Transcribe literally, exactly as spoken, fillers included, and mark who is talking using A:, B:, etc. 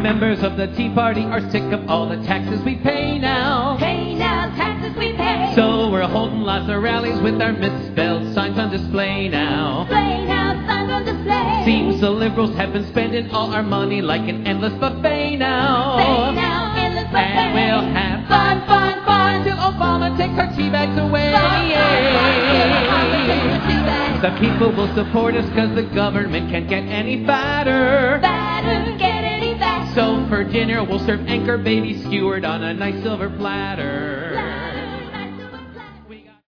A: members of the Tea Party are sick of all the taxes we pay now.
B: Pay now, taxes we pay.
A: So we're holding lots of rallies with our misspelled signs on display now.
B: Display now, signs on display.
A: Seems the liberals have been spending all our money like an endless buffet now.
B: Buffet now, endless buffet.
A: And we'll have fun, fun, fun till Obama takes our tea bags away.
B: Fun, fun, fun till Obama takes our tea bags.
A: The people will support us because the government can't get any fatter.
B: Fatter, get any fatter.
A: So for dinner we'll serve anchor baby skewered on a nice silver platter.